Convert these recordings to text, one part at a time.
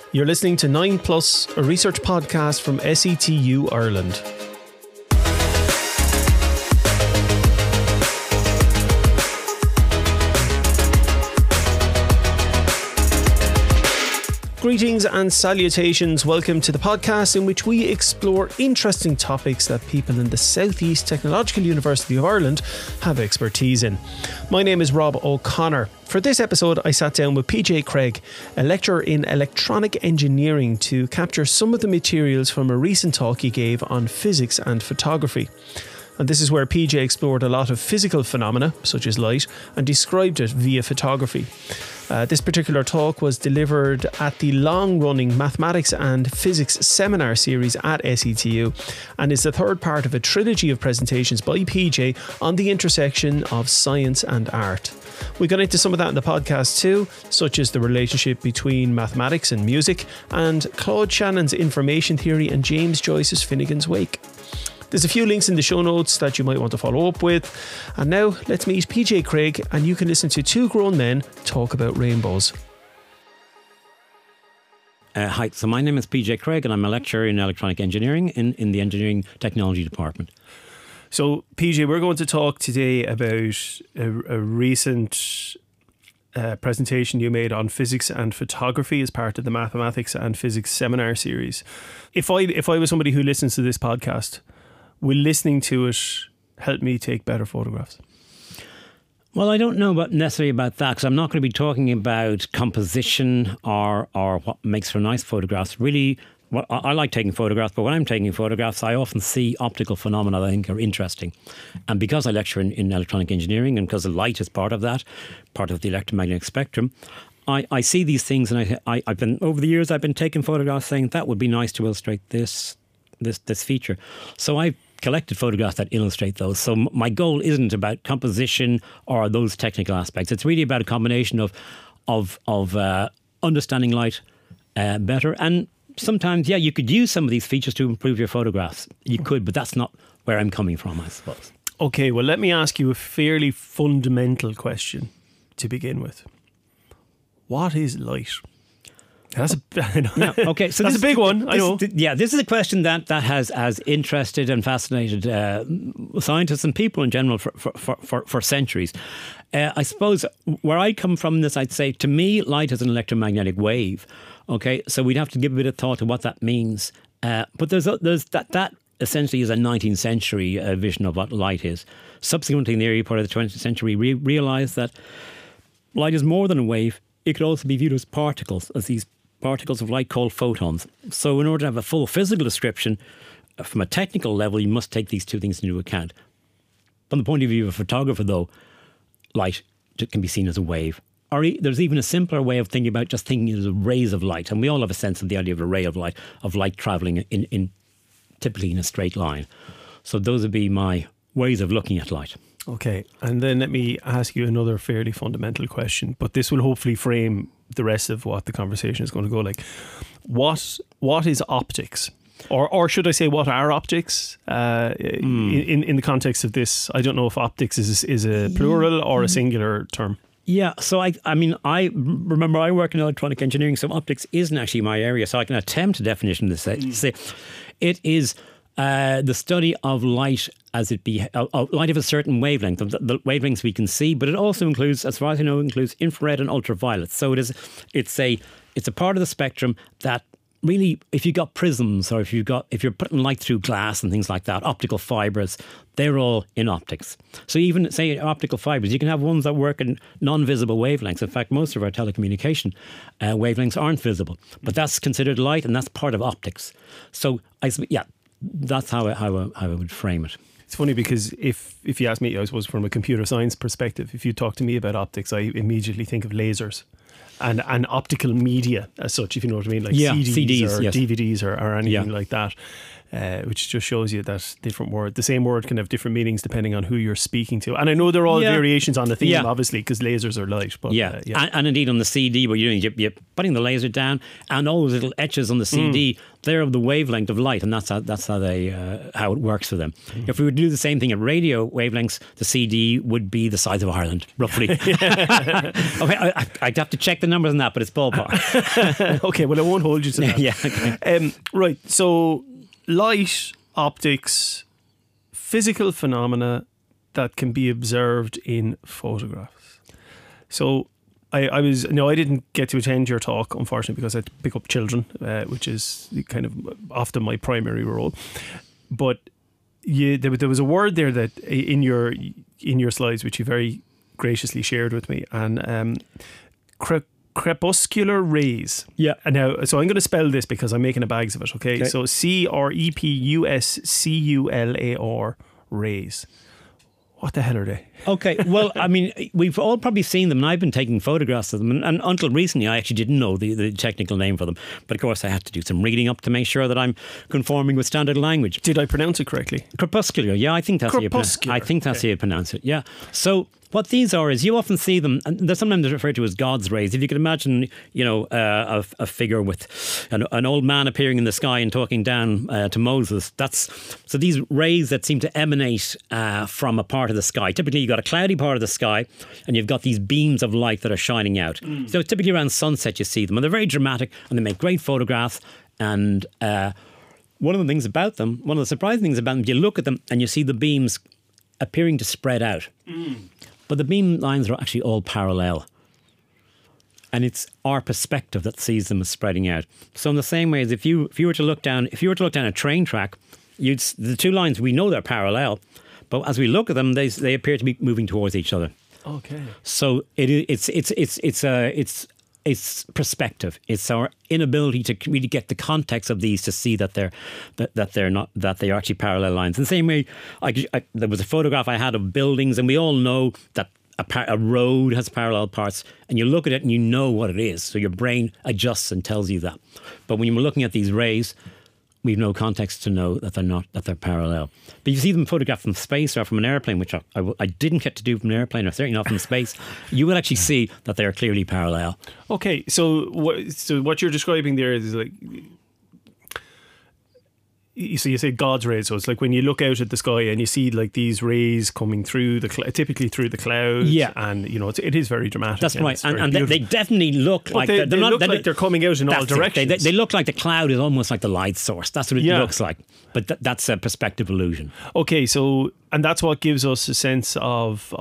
You're listening to 9 Plus, a research podcast from SETU Ireland. Greetings and salutations. Welcome to the podcast in which we explore interesting topics that people in the South East Technological University of Ireland have expertise in. My name is Rob O'Connor. For this episode, I sat down with PJ Craig, a lecturer in electronic engineering, to capture some of the materials from a recent talk he gave on physics and photography. And this is where PJ explored a lot of physical phenomena, such as light, and described it via photography. This particular talk was delivered at the long-running Mathematics and Physics seminar series at SETU, and is the third part of a trilogy of presentations by PJ on the intersection of science and art. We got into some of that in the podcast too, such as the relationship between mathematics and music, and Claude Shannon's information theory and James Joyce's Finnegan's Wake. There's a few links in the show notes that you might want to follow up with. And now let's meet PJ Craig, and you can listen to two grown men talk about rainbows. Hi, so my name is PJ Craig and I'm a lecturer in electronic engineering in the engineering technology department. So PJ, we're going to talk today about a recent presentation you made on physics and photography as part of the Mathematics and Physics seminar series. If I was somebody who listens to this podcast, will listening to it help me take better photographs? Well, I don't know necessarily about that, because I'm not going to be talking about composition or what makes for nice photographs. Really, I like taking photographs, but when I'm taking photographs, I often see optical phenomena that I think are interesting. And because I lecture in electronic engineering, and because the light is part of that, part of the electromagnetic spectrum, I see these things, and I've been, over the years, I've been taking photographs saying that would be nice to illustrate this feature. So I've collected photographs that illustrate those. So my goal isn't about composition or those technical aspects. It's really about a combination of understanding light better. And sometimes, you could use some of these features to improve your photographs. You could, but that's not where I'm coming from, I suppose. Okay, well, let me ask you a fairly fundamental question to begin with. What is light? That's okay. So that's a big one. I know. This is a question that has interested and fascinated scientists and people in general for centuries. I suppose where I come from this, I'd say to me, light is an electromagnetic wave. Okay, so we'd have to give a bit of thought to what that means. But there's that essentially is a 19th century vision of what light is. Subsequently, in the early part of the 20th century, we realised that light is more than a wave. It could also be viewed as particles, as these particles of light called photons. So in order to have a full physical description, from a technical level, you must take these two things into account. From the point of view of a photographer, though, light can be seen as a wave. Or there's even a simpler way of thinking about just thinking as rays of light. And we all have a sense of the idea of a ray of light travelling in typically in a straight line. So those would be my ways of looking at light. Okay, and then let me ask you another fairly fundamental question, but this will hopefully frame the rest of what the conversation is going to go like. What is optics? Or should I say, what are optics in the context of this? I don't know if optics is a plural or a singular term. Yeah, so I remember I work in electronic engineering, so optics isn't actually my area, so I can attempt a definition to say it is the study of light as it be light of a certain wavelength, the wavelengths we can see, but it also includes, as far as I know, infrared and ultraviolet. So it's a part of the spectrum that really, if you've got prisms or if you're putting light through glass and things like that, optical fibres, they're all in optics. So even say optical fibres, you can have ones that work in non-visible wavelengths. In fact, most of our telecommunication wavelengths aren't visible, but that's considered light, and that's part of optics. So that's how I would frame it. It's funny because if you ask me, I suppose from a computer science perspective, if you talk to me about optics, I immediately think of lasers and optical media as such, if you know what I mean, like CDs or DVDs or anything like that. which just shows you that the same word can have different meanings depending on who you're speaking to. And I know they're all variations on the theme, obviously, because lasers are light. But, and indeed on the CD, where you're putting the laser down, and all those little etches on the CD, they're of the wavelength of light, and that's how it works for them. If we were to do the same thing at radio wavelengths, the CD would be the size of Ireland, roughly. Okay, I'd have to check the numbers on that, but it's ballpark. Okay, well, I won't hold you to that. Okay. Right, so light, optics, physical phenomena that can be observed in photographs. So I didn't get to attend your talk, unfortunately, because I had to pick up children, which is kind of often my primary role. But there was a word there that in your slides, which you very graciously shared with me, and crepuscular rays. Yeah. And now, so I'm going to spell this because I'm making a bags of it. Okay. So CREPUSCULAR rays. What the hell are they? Okay, well, I mean, we've all probably seen them, and I've been taking photographs of them, and until recently I actually didn't know the technical name for them. But of course I had to do some reading up to make sure that I'm conforming with standard language. Did I pronounce it correctly? Crepuscular, yeah, I think that's how you pronounce it. I think that's how you pronounce it, yeah. So what these are is you often see them, and they're sometimes referred to as God's rays. If you can imagine, a figure with an old man appearing in the sky and talking down to Moses. So these rays that seem to emanate from a part of the sky. Typically, you've got a cloudy part of the sky, and you've got these beams of light that are shining out. So typically around sunset you see them, and they're very dramatic, and they make great photographs. And one of the surprising things about them, you look at them and you see the beams appearing to spread out. But the beam lines are actually all parallel. And it's our perspective that sees them as spreading out. So in the same way as if you were to look down a train track, the two lines, we know they're parallel, but as we look at them, they appear to be moving towards each other. Okay. So it's perspective. It's our inability to really get the context of these to see that they are actually parallel lines. In the same way, there was a photograph I had of buildings, and we all know that a road has parallel parts, and you look at it and you know what it is. So your brain adjusts and tells you that. But when you're looking at these rays, we've no context to know that they're parallel. But you see them photographed from space or from an airplane, which I didn't get to do from an airplane, or certainly not from space. You will actually see that they are clearly parallel. Okay, so what you're describing there is like, so you say God's rays. So it's like when you look out at the sky and you see like these rays coming through typically through the clouds. Yeah, and it is very dramatic. That's right, and they definitely look like they look like they're coming out in all directions. They look like the cloud is almost like the light source. That's what it looks like. But that's a perspective illusion. Okay, so and that's what gives us a sense of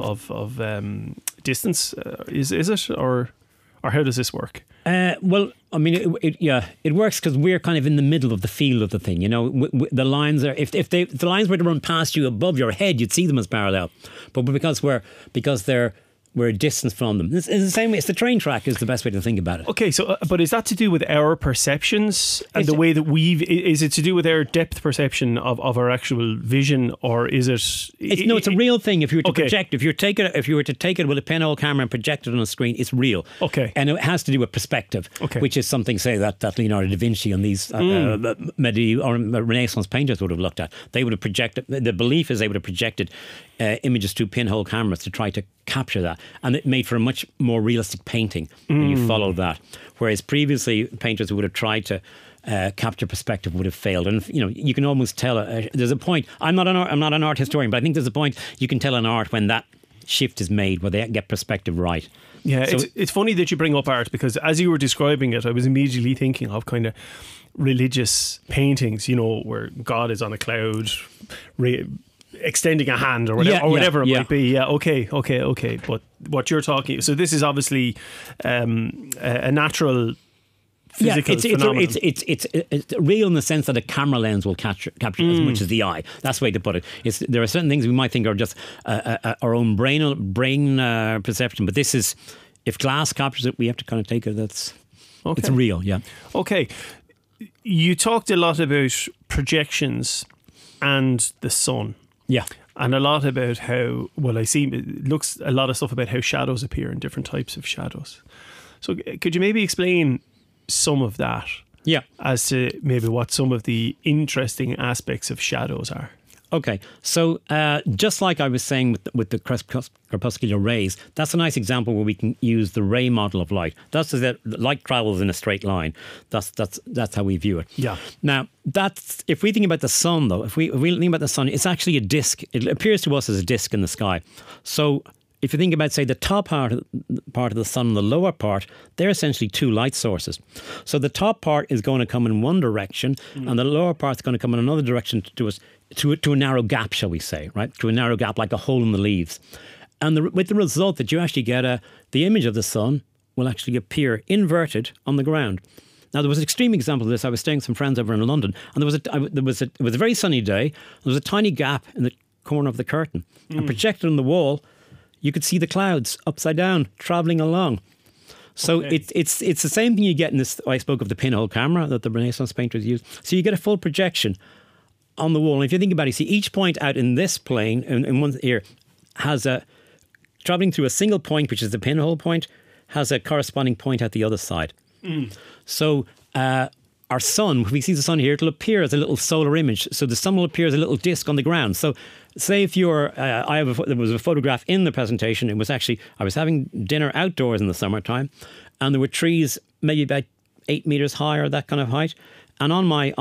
distance. Is it or how does this work? Well, I mean, it works because we're kind of in the middle of the field of the thing. The lines are if the lines were to run past you above your head, you'd see them as parallel. But because we're a distance from them. It's the same way. It's the train track is the best way to think about it. Okay, so but is that to do with our perceptions and the way that is it to do with our depth perception of our actual vision, or is it? It's a real thing. If you were to project, if you were to take it with a pinhole camera and project it on a screen, it's real. Okay, and it has to do with perspective, which is something, say that Leonardo da Vinci and these medieval or Renaissance painters would have looked at. They would have projected. The belief is they would have projected images through pinhole cameras to try to capture that, and it made for a much more realistic painting when you follow that. Whereas previously painters who would have tried to capture perspective would have failed, and you can almost tell. There's a point. I'm not an art historian, but I think there's a point you can tell an art when that shift is made, where they get perspective right. Yeah, so it's funny that you bring up art, because as you were describing it, I was immediately thinking of kind of religious paintings, where God is on a cloud, extending a hand or whatever it might be. Yeah, okay. But what you're talking, so this is obviously a natural physical phenomenon. It's real in the sense that a camera lens will capture as much as the eye. That's the way to put it. There are certain things we might think are just our own brain perception, but this is, if glass captures it, we have to kind of take it. It's real. Yeah. Okay. You talked a lot about projections and the sun. Yeah. And a lot about how, it looks a lot of stuff about how shadows appear and different types of shadows. So could you maybe explain some of that? Yeah. as to maybe what some of the interesting aspects of shadows are. Okay, so just like I was saying with the crepuscular rays, that's a nice example where we can use the ray model of light. That's that light travels in a straight line. That's how we view it. Yeah. Now, that's if we think about the sun, though, if we think about the sun, it's actually a disk. It appears to us as a disk in the sky. So if you think about, say, the top part of the sun and the lower part, they're essentially two light sources. So the top part is going to come in one direction, and the lower part is going to come in another direction to a narrow gap, shall we say, right? To a narrow gap, like a hole in the leaves. And with the result that you actually get the image of the sun will actually appear inverted on the ground. Now, there was an extreme example of this. I was staying with some friends over in London, and it was a very sunny day. There was a tiny gap in the corner of the curtain, and projected on the wall, you could see the clouds upside down travelling along. So it's the same thing you get in this. I spoke of the pinhole camera that the Renaissance painters used. So you get a full projection on the wall. And if you think about it, see each point out in this plane, in one here, has travelling through a single point, which is the pinhole point, has a corresponding point at the other side. So our sun, if we see the sun here, it'll appear as a little solar image. So the sun will appear as a little disc on the ground. So say if you're, there was a photograph in the presentation. It was actually, I was having dinner outdoors in the summertime, and there were trees maybe about 8 meters high or that kind of height. And on my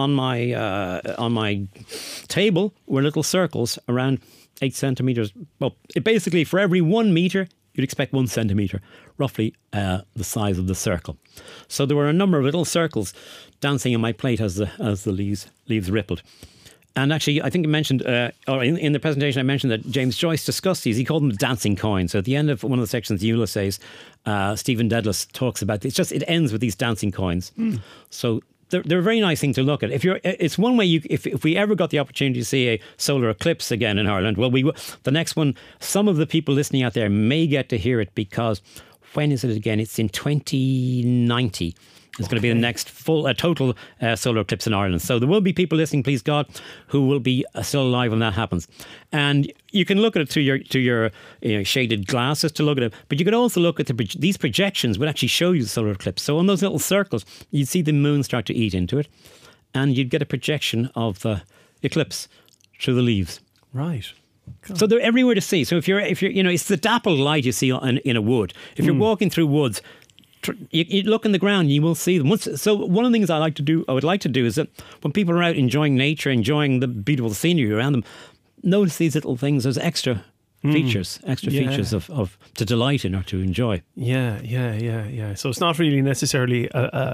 table were little circles around 8 centimeters. Well, basically for every 1 meter, you'd expect 1 centimeter, roughly the size of the circle. So there were a number of little circles dancing on my plate as the leaves rippled. And actually, I think I mentioned, or in the presentation, I mentioned that James Joyce discussed these. He called them dancing coins. So at the end of one of the sections, Ulysses, Stephen Dedalus talks about it ends with these dancing coins. So they're a very nice thing to look at. It's one way if we ever got the opportunity to see a solar eclipse again in Ireland, well, the next one, some of the people listening out there may get to hear it, because when is it again? It's in 2090. It's going to be the next total solar eclipse in Ireland. So there will be people listening, please God, who will be still alive when that happens. And you can look at it to your shaded glasses to look at it, but you can also look at these projections would actually show you the solar eclipse. So on those little circles, you'd see the moon start to eat into it, and you'd get a projection of the eclipse through the leaves. Right. God. So they're everywhere to see. So if you're it's the dappled light you see in a wood. If you're walking through woods, you look in the ground, you will see them. So one of the things I would like to do is that when people are out enjoying nature, enjoying the beautiful scenery around them, notice these little things as extra features of to delight in or to enjoy. Yeah. So it's not really necessarily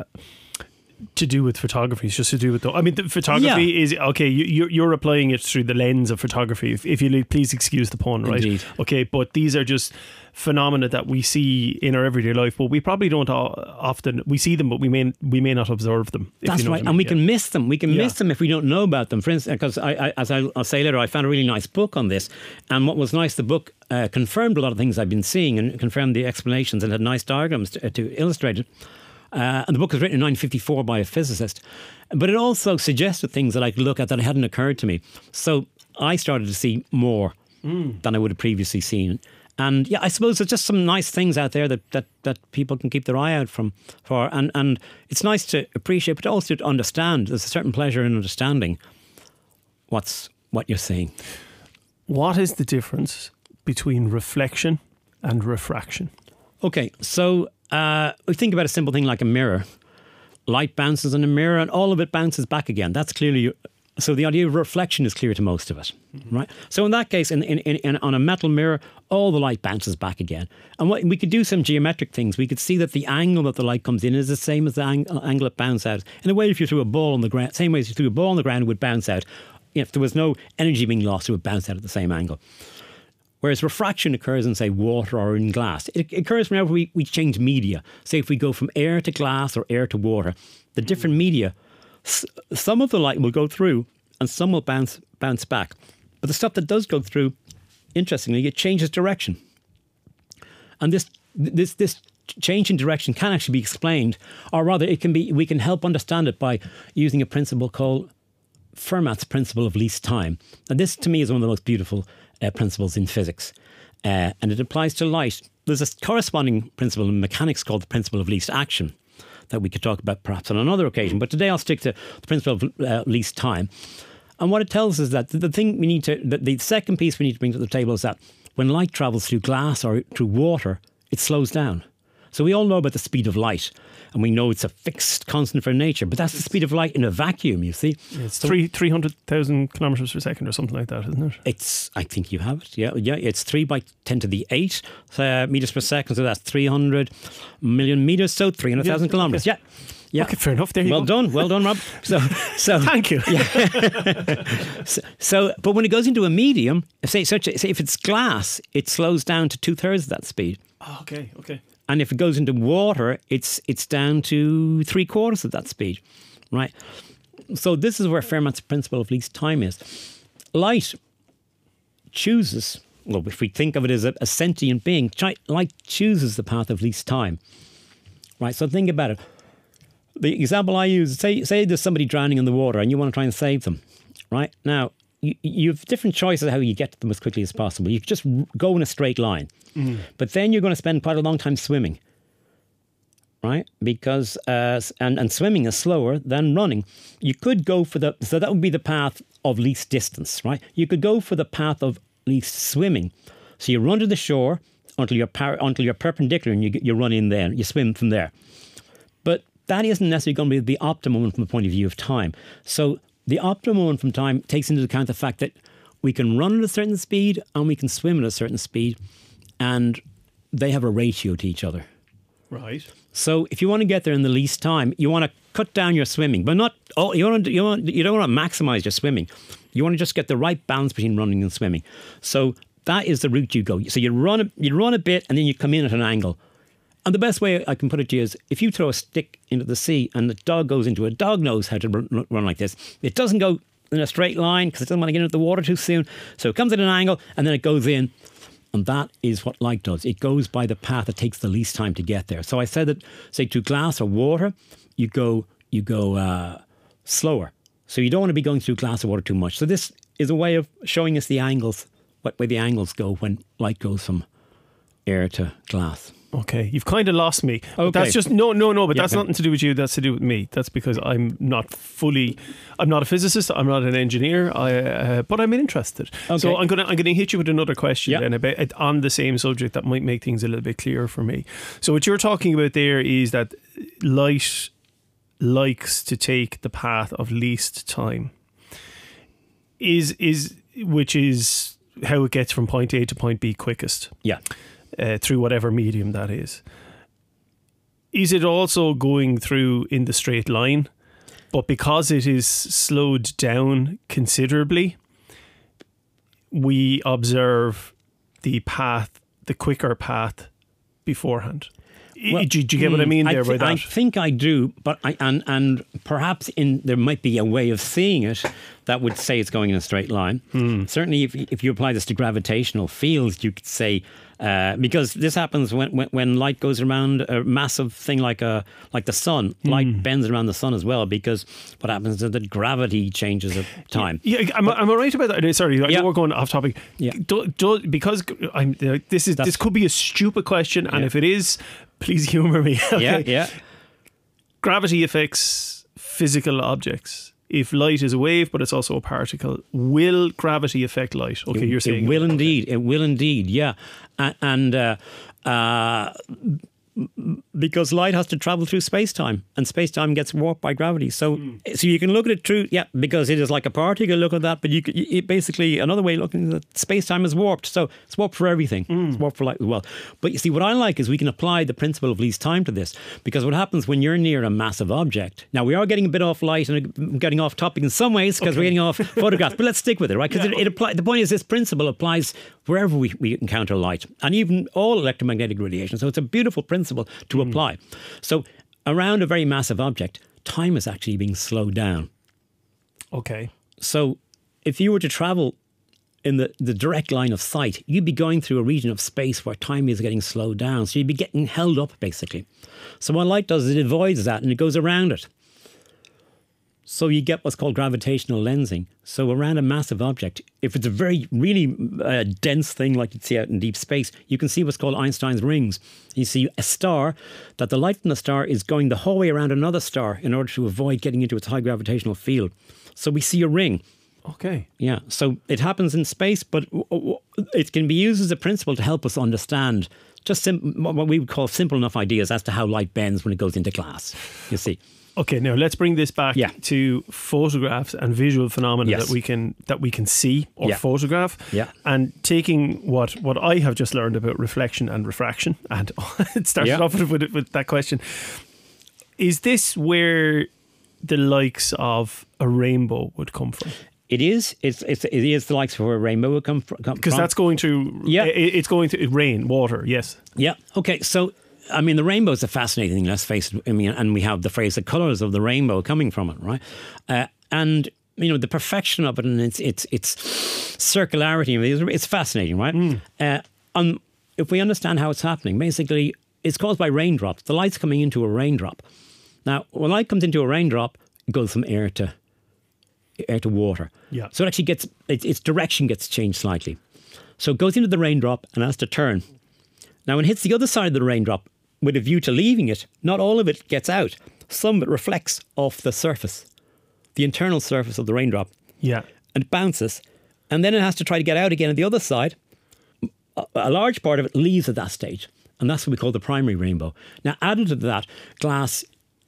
to do with photography. It's just to do with the photography is okay. You're applying it through the lens of photography. If you please excuse the pun, right? Indeed. Okay, but these are just phenomena that we see in our everyday life, but we probably don't often. We see them, but we may not observe them. That's right, and we can miss them. We can miss them if we don't know about them. For instance, because as I'll say later, I found a really nice book on this, and what was nice, the book confirmed a lot of things I've been seeing and confirmed the explanations, and had nice diagrams to illustrate it. And the book was written in 1954 by a physicist, but it also suggested things that I could look at that hadn't occurred to me. So I started to see more than I would have previously seen. And yeah, I suppose there's just some nice things out there that people can keep their eye out for. And it's nice to appreciate, but also to understand. There's a certain pleasure in understanding what you're seeing. What is the difference between reflection and refraction? Okay, so we think about a simple thing like a mirror. Light bounces in a mirror and all of it bounces back again. That's clearly... So the idea of reflection is clear to most of us, right? So in that case, on a metal mirror, all the light bounces back again. And we could do some geometric things. We could see that the angle that the light comes in is the same as the angle it bounces out. In a way, if you threw a ball on the ground, same way as you threw a ball on the ground, it would bounce out. If there was no energy being lost, it would bounce out at the same angle. Whereas refraction occurs in, say, water or in glass. It occurs whenever we change media. Say if we go from air to glass or air to water, the different media, some of the light will go through and some will bounce back. But the stuff that does go through, interestingly, it changes direction. And this change in direction can actually be explained, or rather we can help understand it by using a principle called Fermat's principle of least time. And this, to me, is one of the most beautiful principles in physics. And it applies to light. There's a corresponding principle in mechanics called the principle of least action. that we could talk about perhaps on another occasion. But today I'll stick to the principle of least time. And what it tells us that the second piece we need to bring to the table is that when light travels through glass or through water, it slows down. So we all know about the speed of light, and we know it's a fixed constant for nature, but that's the speed of light in a vacuum, you see. Yeah, it's 300,000 kilometres per second or something like that, isn't it? I think you have it, yeah. It's 3 by 10 to the 8 metres per second, so that's 300 million metres, so 300,000 kilometres, okay. Yeah. Okay, fair enough. There you go. Well done, Rob. So thank you. Yeah. But when it goes into a medium, say if it's glass, it slows down to 2/3 of that speed. Oh, okay. And if it goes into water, it's down to 3/4 of that speed, right? So this is where Fermat's principle of least time is. Light chooses, well, if we think of it as a sentient being, light chooses the path of least time, right? So think about it. The example I use, say there's somebody drowning in the water and you want to try and save them, right? Now, you have different choices how you get to them as quickly as possible. You could just go in a straight line. But then you're going to spend quite a long time swimming, right? Because, and swimming is slower than running. You could go for so that would be the path of least distance, right? You could go for the path of least swimming. So you run to the shore until you're perpendicular and you run in there, you swim from there. But that isn't necessarily going to be the optimum from the point of view of time. So the optimum from time takes into account the fact that we can run at a certain speed and we can swim at a certain speed, and they have a ratio to each other. Right. So if you want to get there in the least time, you want to cut down your swimming, but not. You don't want to maximize your swimming. You want to just get the right balance between running and swimming. So that is the route you go. So you run a bit, and then you come in at an angle. And the best way I can put it to you is, if you throw a stick into the sea and the dog goes into it, a dog knows how to run like this. It doesn't go in a straight line because it doesn't want to get into the water too soon. So it comes at an angle and then it goes in. And that is what light does. It goes by the path that takes the least time to get there. So I said that, say, to glass or water, you go slower. So you don't want to be going through glass or water too much. So this is a way of showing us the angles, what way the angles go when light goes from air to glass. Okay, you've kind of lost me. Okay. That's just no. But that's nothing to do with you. That's to do with me. That's because I'm not a physicist. I'm not an engineer. But I'm interested. Okay. So I'm gonna hit you with another question then about on the same subject that might make things a little bit clearer for me. So what you're talking about there is that light likes to take the path of least time. Which is how it gets from point A to point B quickest. Yeah. Through whatever medium that is. Is it also going through in the straight line, but because it is slowed down considerably, we observe the quicker path beforehand? Well, do you get what I mean there by that? I think I do, but and perhaps there might be a way of seeing it that would say it's going in a straight line. Certainly, if you apply this to gravitational fields, you could say, because this happens when light goes around a massive thing like the sun. Light bends around the sun as well, because what happens is that gravity changes of time. Yeah, am I right about that? Sorry, I know we're going off topic. Yeah. Because this could be a stupid question, and if it is, please humour me. Okay? Yeah. Gravity affects physical objects. If light is a wave, but it's also a particle, will gravity affect light? Okay, you're saying it will indeed. It will indeed. Yeah, and because light has to travel through space-time, and space-time gets warped by gravity. So you can look at it through, because it is like a particle. Look at that, but it basically, another way of looking at it, space-time is warped. So it's warped for everything. It's warped for light as well. But you see, what I like is we can apply the principle of least time to this, because what happens when you're near a massive object? Now, we are getting a bit off light and getting off topic in some ways because we're getting off photographs, but let's stick with it, right? Because the point is, this principle applies wherever we encounter light, and even all electromagnetic radiation. So it's a beautiful principle to apply. So around a very massive object, time is actually being slowed down. Okay. So if you were to travel in the direct line of sight, you'd be going through a region of space where time is getting slowed down. So you'd be getting held up, basically. So what light does is it avoids that and it goes around it. So you get what's called gravitational lensing. So around a massive object, if it's a very, really dense thing like you'd see out in deep space, you can see what's called Einstein's rings. You see a star, that the light from the star is going the whole way around another star in order to avoid getting into its high gravitational field. So we see a ring. Okay. Yeah, so it happens in space, but it can be used as a principle to help us understand just what we would call simple enough ideas as to how light bends when it goes into glass, you see. Okay, now let's bring this back to photographs and visual phenomena that we can see or photograph. Yeah. And taking what I have just learned about reflection and refraction, and it started off with that question. Is this where the likes of a rainbow would come from? It is. It is the likes of where a rainbow would come from. Because that's going to it's going to rain, water. Yes. Yeah. Okay. So I mean, the rainbow is a fascinating thing. Let's face it. I mean, and we have the phrase "the colours of the rainbow" coming from it, right? And you know the perfection of it and its circularity. It's fascinating, right? If we understand how it's happening, basically, it's caused by raindrops. The light's coming into a raindrop. Now, when light comes into a raindrop, it goes from air to water. Yeah. So it actually gets its direction gets changed slightly. So it goes into the raindrop and has to turn. Now, when it hits the other side of the raindrop with a view to leaving it, not all of it gets out. Some of it reflects off the surface, the internal surface of the raindrop. Yeah. And bounces. And then it has to try to get out again at the other side. A large part of it leaves at that stage. And that's what we call the primary rainbow. Now, added to that, glass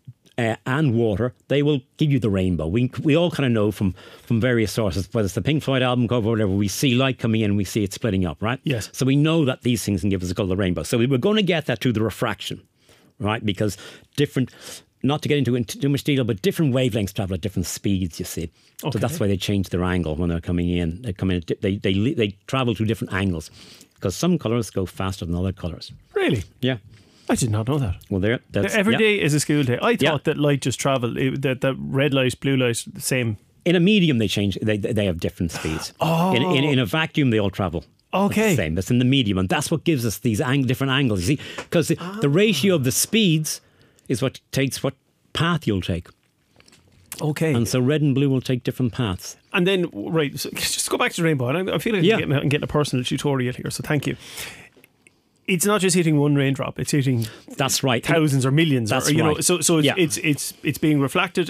and water, they will give you the rainbow. We all kind of know from various sources, whether it's the Pink Floyd album cover or whatever, we see light coming in and we see it splitting up, right? Yes. So we know that these things can give us the colour of the rainbow. So we were going to get that through the refraction, right? Because different, not to get into too much detail, but different wavelengths travel at different speeds, you see. Okay. So that's why they change their angle when they're coming in. They travel to different angles because some colours go faster than other colours. Really? Yeah. I did not know that. Well, every day is a school day. I thought that light just travelled, that red light, blue light, the same. In a medium, they change. They have different speeds. Oh. In a vacuum, they all travel. Okay. The same. That's in the medium, and that's what gives us these different angles. You see, because the ratio of the speeds is what takes what path you'll take. Okay. And so red and blue will take different paths. And then, right, so just go back to the rainbow. And I feel like I'm getting a personal tutorial here, so thank you. It's not just hitting one raindrop; it's hitting thousands or millions. That's right. So it's being refracted,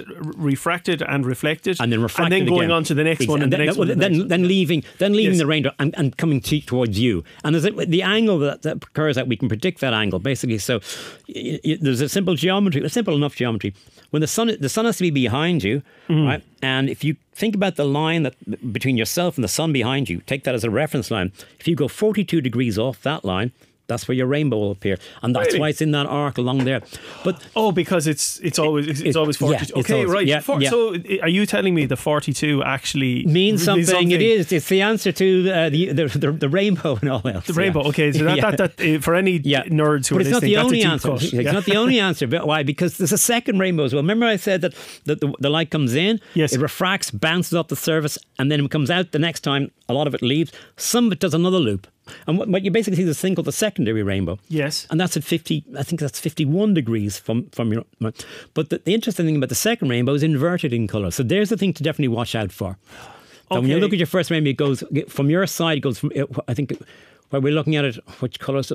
and reflected, and then refracted, and then going again. on to the next one, and the next one, then leaving the raindrop and coming towards you. And there's the angle that occurs we can predict that angle basically. So there's a simple enough geometry. When the sun has to be behind you, right? And if you think about the line that between yourself and the sun behind you, take that as a reference line. If you go 42 degrees off that line, that's where your rainbow will appear, and that's why it's in that arc along there. But because it's always 42. Yeah, okay, right. Yeah, So are you telling me the 42 actually means something? It is. It's the answer to the rainbow and all else. The rainbow. Okay, so that for any nerds who but are listening, it's not the only answer. It's not the only answer. But why? Because there's a second rainbow as well. Remember, I said that the light comes in, it refracts, bounces off the surface, and then it comes out the next time. A lot of it leaves. Some of it does another loop. And what you basically see is this thing called the secondary rainbow. Yes. And that's at 50, I think that's 51 degrees from your... But the interesting thing about the second rainbow is inverted in colour. So there's the thing to definitely watch out for. So when you look at your first rainbow, it goes from your side, it goes from... I think where we're looking at it, which colours...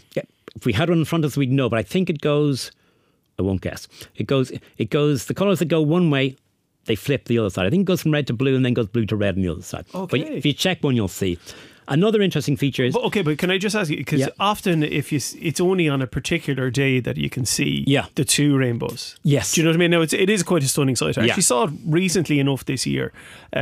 if we had one in front of us, we'd know. But I think it goes... I won't guess. It goes... The colours that go one way, they flip the other side. I think it goes from red to blue and then goes blue to red on the other side. Okay. But if you check one, you'll see. Another interesting feature is... But can I just ask you, because often it's only on a particular day that you can see the two rainbows. Yes. Do you know what I mean? Now, it is quite a stunning sight. I actually saw it recently enough this year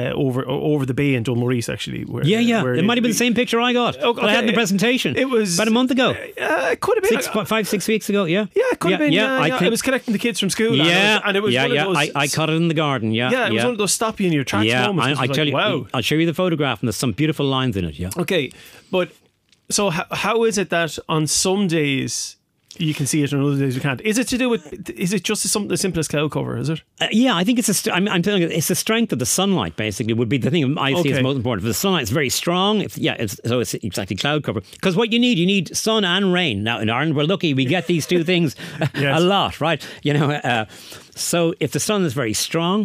over the bay in Dunmorris, actually. Where it might have been the same picture I got. Okay. I had in the presentation. It was... About a month ago. It could have been. 5-6 weeks ago, Yeah, it could have been. I was collecting the kids from school. And it was one of those... I caught it in the garden, it was one of those stop you in your tracks moments. I tell you, wow. I'll show you the photograph and there's some beautiful lines in it, Okay, but so how is it that on some days you can see it and other days you can't? Is it to do with? Is it just as simple as cloud cover? Is it? I think it's I'm telling you, it's the strength of the sunlight. Basically, would be the thing I see as most important. If the sunlight is very strong, it's exactly cloud cover. Because what you need sun and rain. Now in Ireland, we're lucky we get these two things a lot, right? So if the sun is very strong,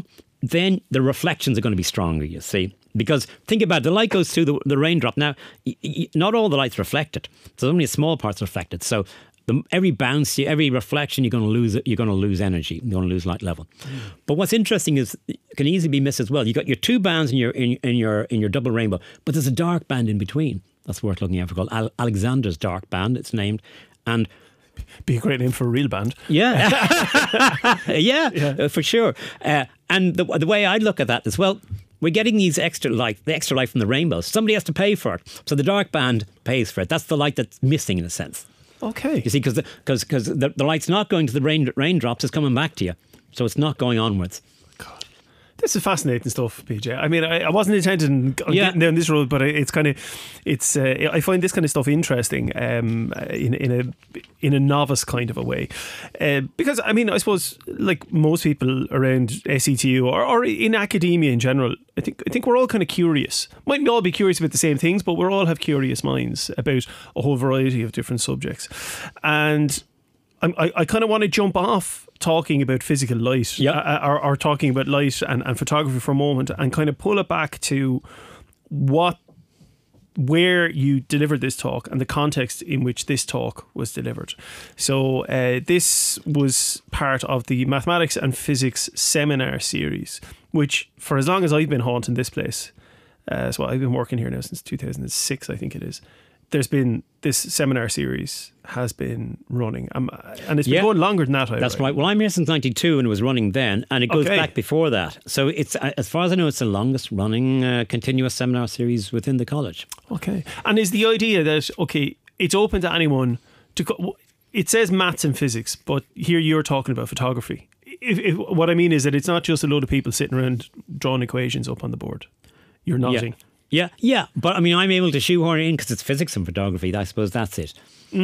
then the reflections are going to be stronger, you see. Because think about it, the light goes through the raindrop. Now, not all the light's reflected. So only a small part's reflected. So every bounce, every reflection, you're going to lose it. You're going to lose energy. You're going to lose light level. But what's interesting is it can easily be missed as well. You got your two bands in your double rainbow, but there's a dark band in between. That's worth looking out for, called Alexander's Dark Band. It's named, and be a great name for a real band. Yeah, yeah, for sure. And the way I look at that is, well, we're getting these the extra light from the rainbows. Somebody has to pay for it. So the dark band pays for it. That's the light that's missing, in a sense. Okay. You see, because the light's not going to the raindrops, it's coming back to you. So it's not going onwards. God. This is fascinating stuff, PJ. I mean, I wasn't intending on getting down this road, but it's kind of, I find this kind of stuff interesting in a novice kind of a way. Because, I mean, I suppose, like most people around SETU or in academia in general, I think we're all kind of curious. Mightn't all be curious about the same things, but we all have curious minds about a whole variety of different subjects. And I kind of want to jump off talking about physical light, or talking about light and photography for a moment, and kind of pull it back to where you delivered this talk and the context in which this talk was delivered. So this was part of the Mathematics and Physics Seminar Series, which for as long as I've been haunting this place, so I've been working here now since 2006, I think it is. There's been this seminar series has been running, and it's been going longer than that. That's right. Well, I'm here since '92, and it was running then, and it goes back before that. So it's, as far as I know, it's the longest running continuous seminar series within the college. Okay. And is the idea that it's open to anyone to? It says maths and physics, but here you're talking about photography. If what I mean is that it's not just a load of people sitting around drawing equations up on the board. You're nodding. Yeah, but I mean, I'm able to shoehorn it in because it's physics and photography. I suppose that's it.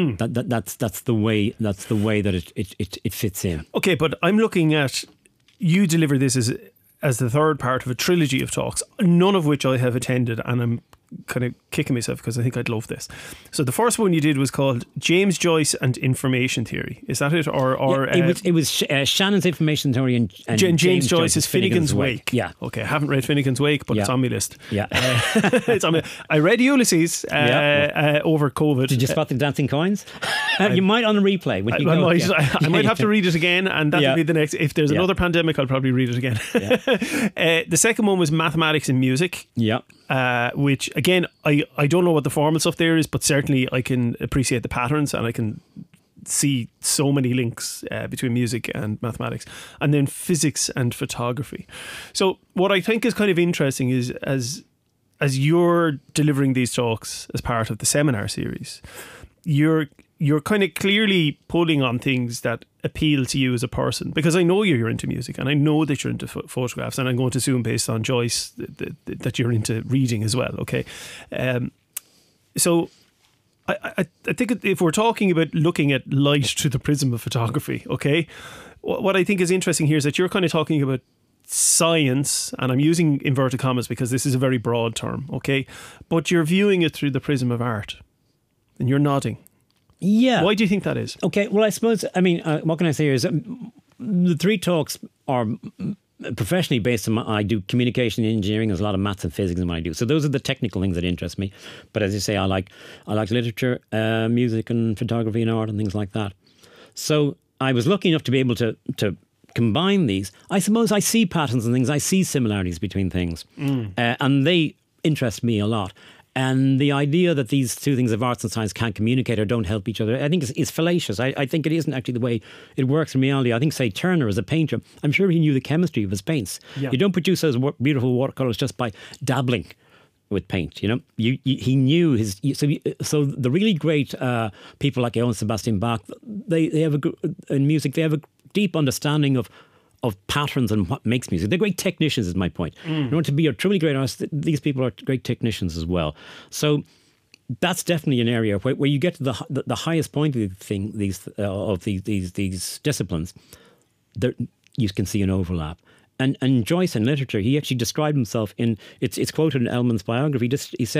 That's the way that it fits in. Okay, but I'm looking at you deliver this as the third part of a trilogy of talks, none of which I have attended, and I'm kind of kicking myself because I think I'd love this. So the first one you did was called James Joyce and Information Theory. Is that it? It was Shannon's Information Theory and James Joyce's Finnegan's Wake. Yeah. Okay, I haven't read Finnegan's Wake, but it's on my list. Yeah. It's on I read Ulysses over COVID. Did you spot the dancing coins? You might on a replay. When you I might have to read it again, and that'll be the next. If there's another pandemic, I'll probably read it again. The second one was Mathematics and Music. Yeah. Which again, I don't know what the formal stuff there is, but certainly I can appreciate the patterns and I can see so many links between music and mathematics. And then Physics and Photography. So what I think is kind of interesting is as you're delivering these talks as part of the seminar series, you're kind of clearly pulling on things that appeal to you as a person, because I know you're into music and I know that you're into photographs, and I'm going to assume based on Joyce that you're into reading as well. Okay. So I think if we're talking about looking at light through the prism of photography, okay, what I think is interesting here is that you're kind of talking about science, and I'm using inverted commas because this is a very broad term, okay, but you're viewing it through the prism of art, and you're nodding. Yeah. Why do you think that is? Okay, well, I suppose, I mean, what can I say here is the three talks are professionally based on, I do communication engineering. There's a lot of maths and physics in what I do. So those are the technical things that interest me. But as you say, I like literature, music and photography and art and things like that. So I was lucky enough to be able to combine these. I suppose I see patterns and things. I see similarities between things. And they interest me a lot. And the idea that these two things of arts and science can't communicate or don't help each other, I think is fallacious. I think it isn't actually the way it works in reality. I think, say, Turner as a painter, I'm sure he knew the chemistry of his paints. Yeah. You don't produce those beautiful watercolours just by dabbling with paint, you know. He knew his... So the really great people like Johann Sebastian Bach, they have in music, they have a deep understanding of patterns and what makes music. They're great technicians, is my point. In order to be a truly great artist, these people are great technicians as well. So that's definitely an area where you get to the highest point of the thing, these disciplines. There, you can see an overlap. And Joyce in literature, he actually described himself in, it's quoted in Ellmann's biography, he said,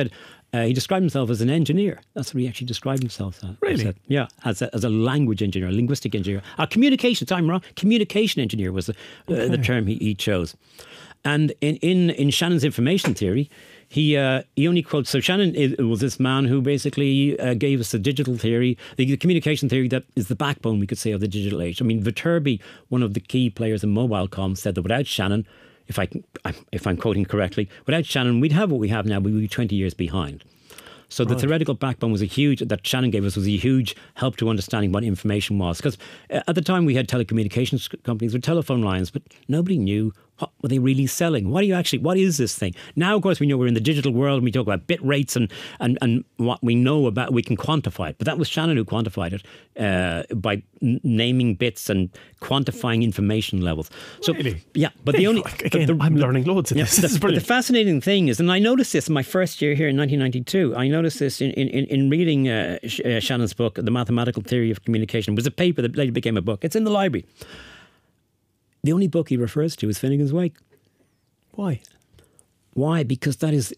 He described himself as an engineer. That's what he actually described himself as. Really? As a language engineer, a linguistic engineer. I'm wrong. Communication engineer was the term he chose. And in Shannon's information theory, he only quotes. So Shannon was this man who basically gave us the digital theory, the communication theory that is the backbone, we could say, of the digital age. I mean, Viterbi, one of the key players in mobile comms, said that without Shannon, if I'm quoting correctly, without Shannon, we'd have what we have now, but we'd be 20 years behind. So the theoretical backbone that Shannon gave us was a huge help to understanding what information was. Because at the time we had telecommunications companies with telephone lines, but nobody knew what were they really selling. What is this thing? Now, of course, we know we're in the digital world and we talk about bit rates and what we know about, we can quantify it. But that was Shannon who quantified it by naming bits and quantifying information levels. So, really? Yeah. But the only... I'm learning loads of this. But the fascinating thing is, and I noticed this in my first year here in 1992, I noticed this in reading Shannon's book, The Mathematical Theory of Communication. It was a paper that later became a book. It's in the library. The only book he refers to is Finnegan's Wake. Why? Why? Because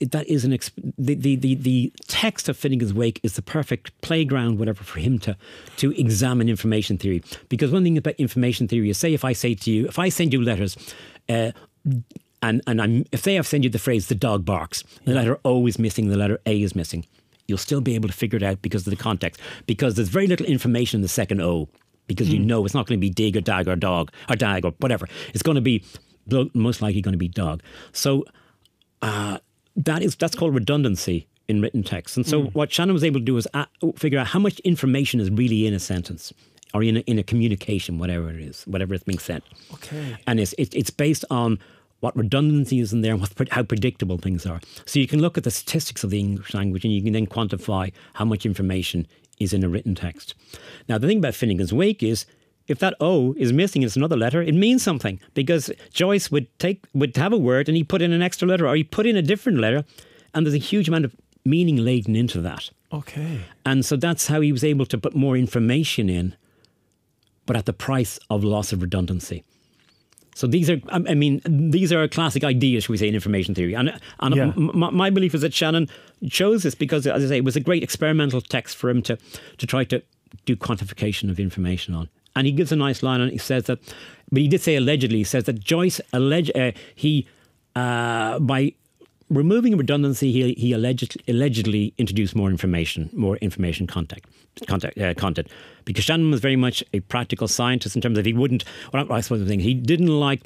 the text of Finnegan's Wake is the perfect playground, whatever, for him to examine information theory. Because one thing about information theory is, say if I send you letters, if I've sent you the phrase "the dog barks," the letter O is missing, the letter A is missing, you'll still be able to figure it out because of the context. Because there's very little information in the second O. Because you know it's not going to be dig or dag or dog or dag or whatever. It's going to be most likely going to be dog. So that's called redundancy in written text. And so what Shannon was able to do is figure out how much information is really in a sentence or in a communication, whatever it is, whatever is being sent. Okay. And it's based on what redundancy is in there and how predictable things are. So you can look at the statistics of the English language and you can then quantify how much information is in a written text. Now, the thing about Finnegan's Wake is, if that O is missing, it's another letter, it means something, because Joyce would have a word and he put in an extra letter or he put in a different letter, and there's a huge amount of meaning laden into that. Okay. And so that's how he was able to put more information in, but at the price of loss of redundancy. So these are classic ideas, shall we say, in information theory. And my belief is that Shannon chose this because, as I say, it was a great experimental text for him to try to do quantification of information on. And he gives a nice line, and he says that, but he did say allegedly, he says that Joyce, by removing redundancy, he allegedly introduced more information content. Because Shannon was very much a practical scientist in terms of he didn't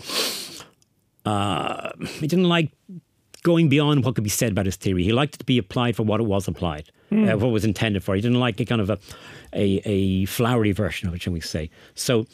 like going beyond what could be said about his theory. He liked it to be applied for what it was applied, what was intended for. He didn't like a kind of a flowery version of it, shall we say. So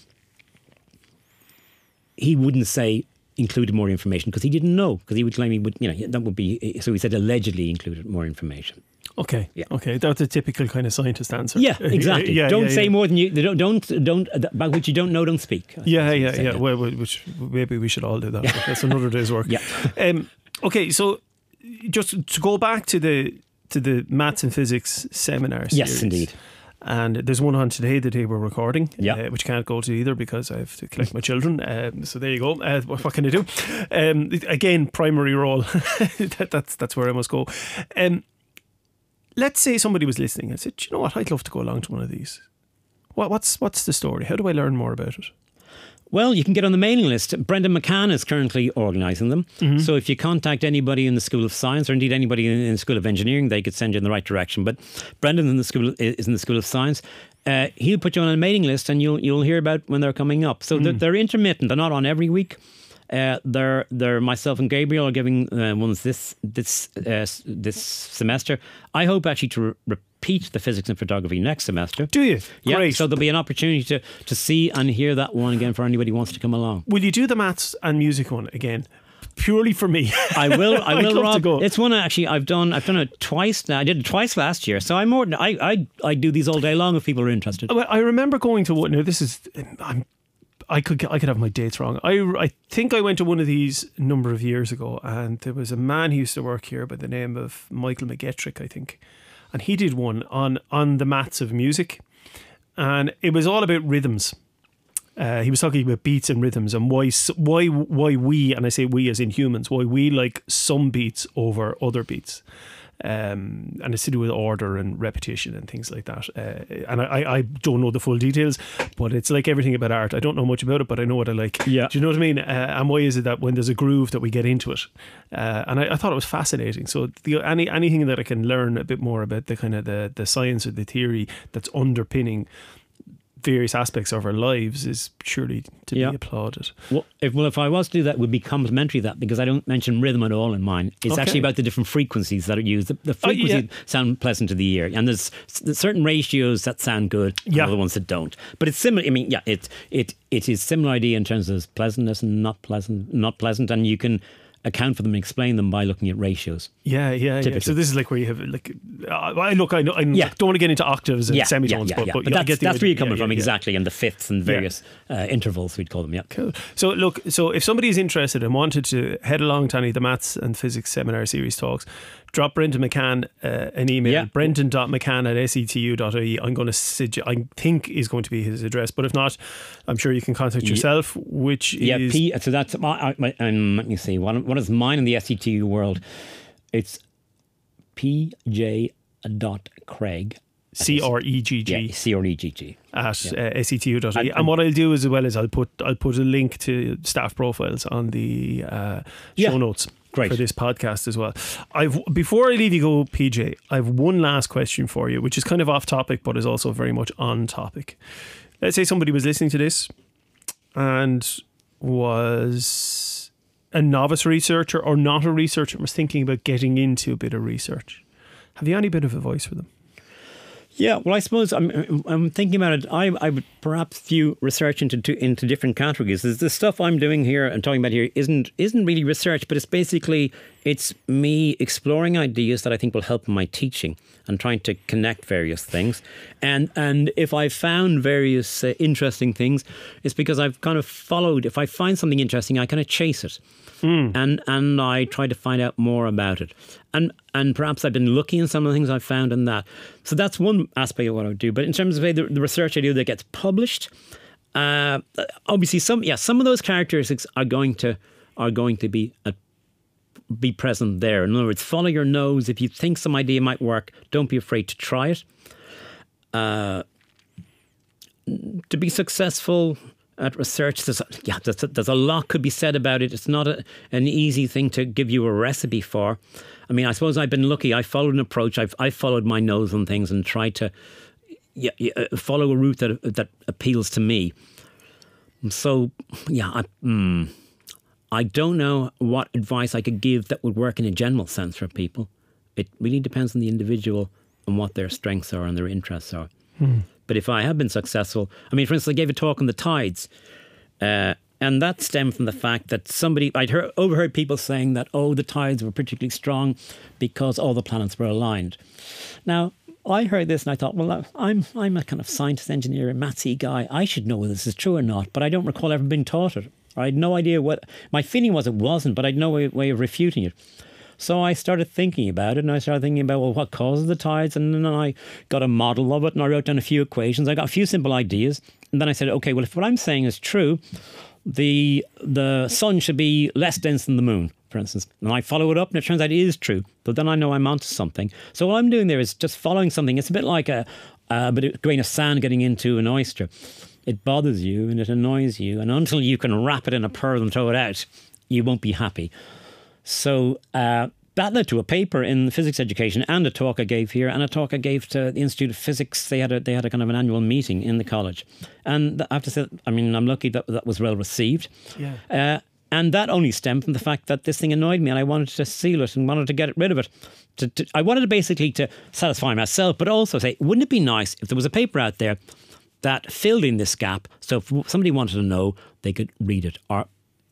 he wouldn't say included more information because he didn't know, because he would claim he would, that would be, so he said allegedly included more information. Okay. Yeah. Okay. That's a typical kind of scientist answer. Yeah, exactly. Don't say more than you don't about which you don't know, don't speak. Yeah. Well, which maybe we should all do that. Yeah. That's another day's work. Yeah. Okay, so just to go back to the maths and physics seminar series. Yes, indeed. And there's one on today, the day we're recording, which I can't go to either because I have to collect my children. So there you go. What can I do? Again, primary role. That's where I must go. Let's say somebody was listening and said, "Do you know what? I'd love to go along to one of these. What's the story? How do I learn more about it?" Well, you can get on the mailing list. Brendan McCann is currently organising them. Mm-hmm. So if you contact anybody in the School of Science, or indeed anybody in the School of Engineering, they could send you in the right direction. But Brendan is in the School of Science. He'll put you on a mailing list, and you'll hear about when they're coming up. So they're intermittent. They're not on every week. They're myself and Gabriel are giving ones this semester. I hope actually to repeat the physics and photography next semester. Do you? Yeah. Great. So there'll be an opportunity to see and hear that one again for anybody who wants to come along. Will you do the maths and music one again? Purely for me. I will, Rob. To go. It's one actually I've done it twice now. I did it twice last year, so I'm more than I do these all day long if people are interested. Well, I remember going to one. Now this is I could have my dates wrong. I think I went to one of these a number of years ago, and there was a man who used to work here by the name of Michael McGettrick, I think, and he did one on the maths of music, and it was all about rhythms. He was talking about beats and rhythms and why we, and I say we as in humans, why we like some beats over other beats. and it's to do with order and repetition and things like that. And I don't know the full details, but it's like everything about art. I don't know much about it, but I know what I like. Yeah. Do you know what I mean? And why is it that when there's a groove that we get into it? And I thought it was fascinating. So anything that I can learn a bit more about the kind of the science or the theory that's underpinning various aspects of our lives is surely to be applauded. Well, if I was to do that, it would be complementary to that, because I don't mention rhythm at all in mine. It's actually about the different frequencies that are used. The frequencies sound pleasant to the ear, and there's certain ratios that sound good, and other ones that don't. But it's similar. I mean, it is similar idea in terms of pleasantness and not pleasant, and you can account for them and explain them by looking at ratios. Yeah. So this is like where you have like, I don't want to get into octaves and semitones, but that's where you're coming from, exactly, and the fifths and various intervals, we'd call them. Yeah. Cool. So look, if somebody is interested and wanted to head along to any of the Maths and Physics Seminar Series talks, drop Brendan McCann an email, brendan.mccann@setu.ie. I'm going to I think is going to be his address, but if not, I'm sure you can contact yourself, which is... So that's, let me see, what is mine in the SETU world? It's pj.craig. Cregg. CREGG. At setu.ie. And what I'll do as well is I'll put a link to staff profiles on the show notes. Great. For this podcast as well. Before I leave you go, PJ, I have one last question for you, which is kind of off topic, but is also very much on topic. Let's say somebody was listening to this and was a novice researcher or not a researcher and was thinking about getting into a bit of research. Have you any bit of advice for them? Yeah, well, I suppose I'm thinking about it. I would perhaps view research into different categories. The stuff I'm doing here and talking about here isn't really research, but it's me exploring ideas that I think will help in my teaching and trying to connect various things. And if I found various interesting things, it's because I've kind of followed. If I find something interesting, I kind of chase it. And I try to find out more about it. And perhaps I've been looking in some of the things I've found in that. So that's one aspect of what I would do. But in terms of the research I do that gets published, obviously some of those characteristics are going to be present there. In other words, follow your nose. If you think some idea might work, don't be afraid to try it. To be successful at research, there's a lot could be said about it. It's not an easy thing to give you a recipe for. I mean, I suppose I've been lucky. I followed an approach. I followed my nose on things and tried to follow a route that appeals to me. So, I don't know what advice I could give that would work in a general sense for people. It really depends on the individual and what their strengths are and their interests are. But if I have been successful, I mean, for instance, I gave a talk on the tides, and that stemmed from the fact that I'd overheard people saying that, the tides were particularly strong because all the planets were aligned. Now, I heard this and I thought, well, I'm a kind of scientist, engineer, and mathsy guy. I should know whether this is true or not, but I don't recall ever being taught it. I had no idea my feeling was it wasn't, but I had no way of refuting it. So I started thinking about it, and I started thinking about, well, what causes the tides? And then I got a model of it, and I wrote down a few equations. I got a few simple ideas. And then I said, okay, well, if what I'm saying is true, the sun should be less dense than the moon, for instance. And I follow it up, and it turns out it is true. So then I know I'm onto something. So what I'm doing there is just following something. It's a bit like a grain of sand getting into an oyster. It bothers you, and it annoys you. And until you can wrap it in a pearl and throw it out, you won't be happy. So that led to a paper in physics education and a talk I gave here and a talk I gave to the Institute of Physics. They had a kind of an annual meeting in the college. And I have to say, I mean, I'm lucky that was well received. Yeah. And that only stemmed from the fact that this thing annoyed me and I wanted to seal it and wanted to get rid of it. I wanted basically to satisfy myself, but also say, wouldn't it be nice if there was a paper out there that filled in this gap, so if somebody wanted to know, they could read it, or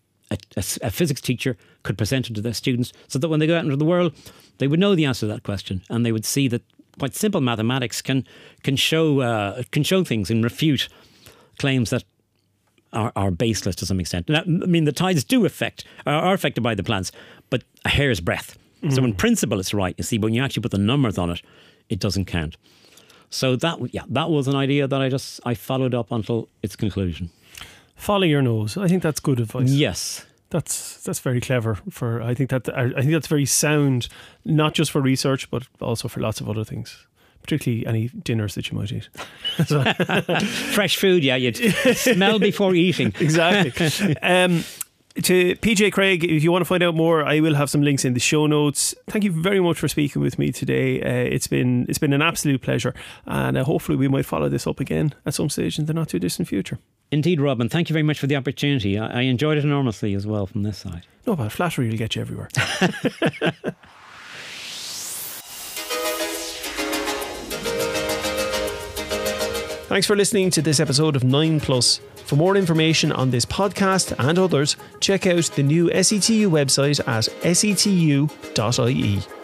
a physics teacher could present it to their students so that when they go out into the world, they would know the answer to that question and they would see that quite simple mathematics can show things and refute claims that are baseless to some extent. Now, I mean, the tides are affected by the planets, but a hair's breadth. Mm. So in principle, it's right. You see, but when you actually put the numbers on it, it doesn't count. So that was an idea that I followed up until its conclusion. Follow your nose. I think that's good advice. Yes. That's very clever. I think that's very sound, not just for research, but also for lots of other things. Particularly any dinners that you might eat. Fresh food, yeah, you'd smell before eating. Exactly. To PJ Craig, if you want to find out more, I will have some links in the show notes. Thank you very much for speaking with me today. It's been an absolute pleasure, and hopefully we might follow this up again at some stage in the not too distant future. Indeed, Robin. Thank you very much for the opportunity. I enjoyed it enormously as well from this side. No, but flattery will get you everywhere. Thanks for listening to this episode of 9+. For more information on this podcast and others, check out the new SETU website at setu.ie.